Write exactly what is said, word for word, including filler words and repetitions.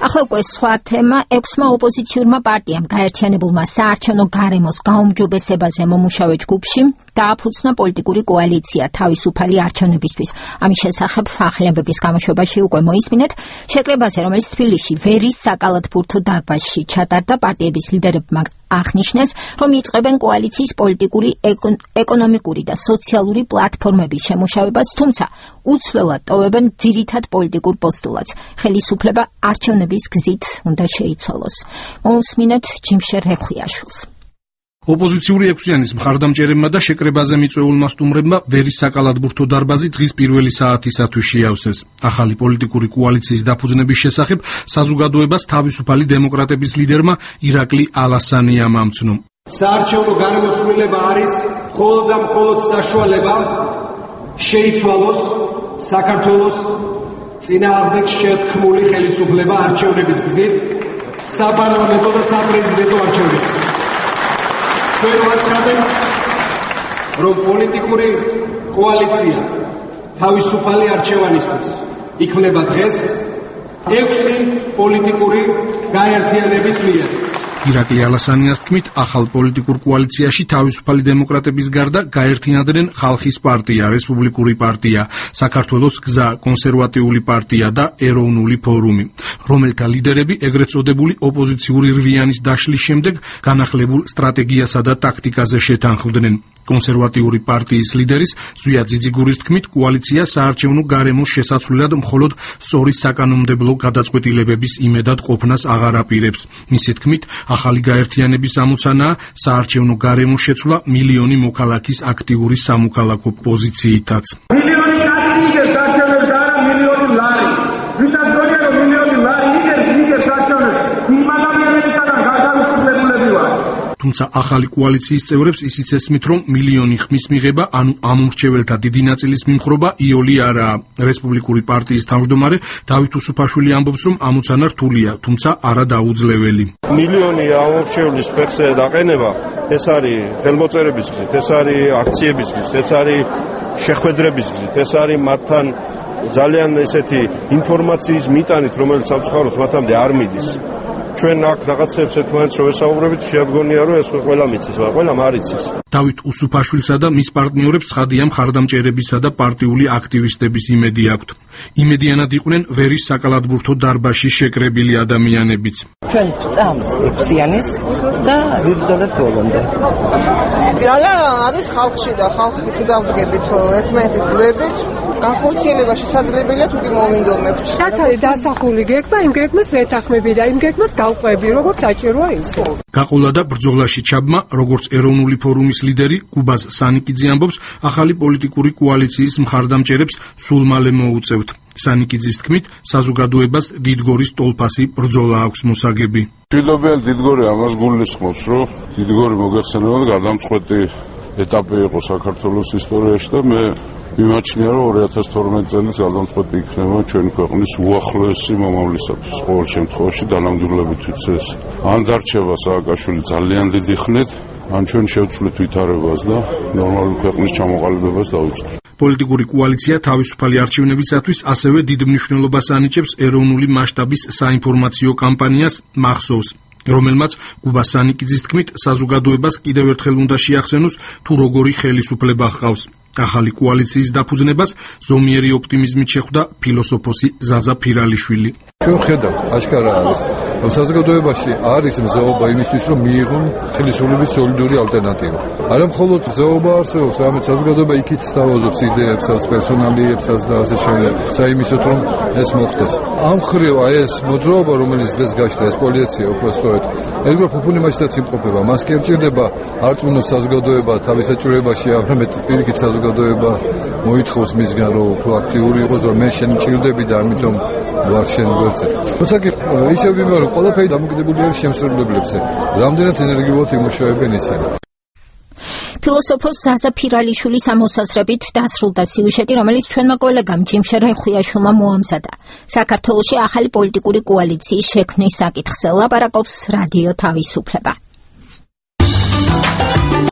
ახლა უკვე სხვა თემა ექვსმა ოპოზიციურმა პარტიამ გაერთიანებულმა საარჩევნო გარემოს გაუმჯობესებაზე მომუშავე ჯგუფში დააფუძნა პოლიტიკური კოალიცია თავისუფალი არჩევნებისთვის. ამის შესახებ ახლებების გამოშვებაში უკვე მოისმინეთ. შეკრებაზე, რომელიც თბილისში ვერის საკალათბურთო დარბაზში ჩატარდა, პარტიების ლიდერებმა აღნიშნეს, რომ იწყებენ კოალიციის პოლიტიკური, ეკონომიკური და სოციალური პლატფორმების შემუშავებას, თუმცა უცვლელად ტოვებენ ძირითად პოლიტიკურ პოსტულატს. ხელისუფლება არჩევნების გზით უნდა შეიცვალოს. მოусმინეთ ჯიმშერ რეხვიაშვილს. ოპოზიციური ექვსიანის მხარდამჭერებმა და შეკრებაზე მიწვეულმა სტუმრებმა ვერის საკალათბურთო დარბაზი დღის პირველი საათისათვის შეავსეს. ახალი პოლიტიკური კოალიციის დაფუძნების შესახებ საზოგადოებას თავისუფალი დემოკრატების ლიდერმა ირაკლი ალასანიამ ამცნო. საარჩევნო გარემოცვლილება არის მხოლოდ და მხოლოდ საშუალება შეიცვალოს საქართველოს წინააღმდეგ შეთქმული ხელისუფლება არჩევნების გზით, საპარლამენტო და საპრეზიდენტო არჩევნებში. ჩვენ ვაცხადებთ, რომ პოლიტიკური კოალიცია თავისუფალი არჩევანისთვის იქმნება დღეს ექვსი პოლიტიკური გაერთიანების მიერ. ირაკლი ალასანიას თქმით, ახალ პოლიტიკურ კოალიციაში თავისუფალი დემოკრატების გარდა გაერთიანდნენ ხალხის პარტია, რესპუბლიკური პარტია, საქართველოს გზა, კონსერვატიული პარტია და ეროვნული ფორუმი, რომელთა ლიდერები ეგრეთ წოდებული ოპოზიციური რვიანის დაშლის შემდეგ განახლებულ სტრატეგიასა და ტაქტიკაზე შეთანხმდნენ. კონსერვატიული პარტიის ლიდერის ზვია ძიძიგურის თქმით, კოალიცია საარჩევნო გარემოს შესაცვლელად მხოლოდ სწორი საკანონმდებლო გადაწყვეტილებების იმედად ყოფნას აღარ აპირებს. მისი თქმით, ახალი გაერთიანების ამოცანაა საარჩევნო გარემოს შეცვლა მილიონი მოქალაქის აქტიური სამოქალაქო პოზიციითაც. მილიონი კაცი იგებს არჩევნებს და არა მილიონი ლარი. ვისაც გონია რომ მილიონი ლარი იგებს, იგებს არჩევნებს, ის ადამიანებისგან გადაუსრულებლები ვარ. თუმცა ახალი კოალიციის წევრებს ისიც ესმით, რომ მილიონი ხმის მიღება, ანუ ამომრჩეველთა დიდი ნაწილის მიმხრობა იოლი არაა. რესპუბლიკური პარტიის თავმჯდომარე დავით უსუფაშვილი ამბობს, რომ ამოცანა რთულია, თუმცა არა დაუძლეველი. მილიონი ამომრჩევლის ფეხზე დაყენება, ეს არის ხელმოწერების გზით, ეს არის აქციების გზით, ეს არის შეხვედრების გზით, ეს არის მათთან ძალიან ესეთი ინფორმაციის მიტანით, რომელიც სამწუხაროდ მათამდე არ მიდის. ჩვენ აქ რაღაცებს ერთმანეთს რო ვესაუბრებით, შეადგონია რომ ეს ყველა მიცის, მაგრამ ყველა მარიცის. დავით უსუფაშვილსა და მის პარტნიორებს ცხადია მხარდამჭერებისა და პარტიული აქტივისტების იმედი აქვთ. იმედიანად იყვნენ ვერის საკალათბურთო დარბაზში შეკრებილი ადამიანებიც. ჩვენ წამს ექვსიანის და ვიბრძოლებთ ბოლომდე. რა არის ხალხში და ხალხი თუ დავდგებით ერთმანეთის გვერდით, განხორციელება შესაძლებელია თუ კი მოვინდომებთ. რაც არის დასახული გეგმა, იმ გეგმას ვეთანხმები და იმ გეგმას გავყვები, როგორც საჭიროა ისე. გაყოლა და ბრძოლაში ჩაბმა, როგორც ეროვნული ფორუმის ლიდერი გუბაზ სანიკიძე ამბობს, ახალი პოლიტიკური კოალიციის მხარდამჭერებს სულ მალე მოუწევთ. სანიკიძის თქმით, საზოგადოებას დიდგორის ტოლფასი ბრძოლა აქვს მოსაგები. მშვიდობიან დიდგორი ამას გულისხმობს, რომ დიდგორი მოგეხსენებათ გადამწყვეტი ეტაპი იყო საქართველოს ისტორიაში და მე მიმაჩნია, რომ ორი ათას თორმეტი წელს გადამწყვეტი იქნება ჩვენი ქვეყნის უახლოესი მომავლისათვის. ყოველ შემთხვევაში დანამდვილებით ვიცეს, ან დარჩება სააკაშვილი ძალიან დიდი ხნით, ან ჩვენ შევცვლით ვითარებას და ნორმალური ქვეყნის ჩამოყალიბებას დავიწყოთ. პოლიტიკური კოალიცია თავისუფალი არჩევნებისათვის ასევე დიდ მნიშვნელობას ანიჭებს ეროვნული მასშტაბის საინფორმაციო კამპანიას მახსოვს, რომელმაც გუბას სანიკიძის თქმით საზოგადოებას კიდევ ერთხელ უნდა შეახსენოს თუ როგორი ხელისუფლება ჰყავს. ახალი კოალიციის დაფუძნებას ზომიერი ოპტიმიზმით შეხვდა ფილოსოფოსი ზაზა ფირალიშვილი. ჩვენ ვხედავთ, აშკარა არის, რომ საზოგადოებაში არის მზეობა იმისთვის, რომ მიიღონ ხელისუფლების სოლიდური ალტერნატივა. არა მხოლოდ მზეობა არსებობს, რამაც საზოგადოება იქით სთავაზობს იდეებსაც, პერსონალიებსაც და ასე შემდეგ, საიმისოთ, რომ ეს მოხდეს. ამ მხრივ აი ეს მოძრაობა, რომელიც დღეს გაჩნდა, ეს კოალიცია უпростоეთ, ეგრეთ ფუფუნი მასშტაბით იმყოფება. მას კი რჭირდება არწმუნოს საზოგადოება თავის საჭიროებაში, არამედ პირიქით საზოგადოება მოითხოვს მისგან, რომ უფრო აქტიური იყოს, რომ მე შენ მჭირდები და ამიტომ ვარ შენ გვერდზე. თუმცა კი ისევ ვიმეორე, რომ ყველაფერი დამოკიდებული არის შემსრულებლებზე. რამდენად ენერგიულად იმუშავებენ ისინი. ფილოსოფოს ზაზა ფირალიშვილის ამოსაზრებით დასრულდა სიუჟეტი, რომელიც ჩვენმა კოლეგამ ჯიმშერ რეხვიაშვილმა მოამზადა. საქართველოში ახალი პოლიტიკური კოალიციის შექმნის საკითხზე ლაპარაკობს რადიო თავისუფლება.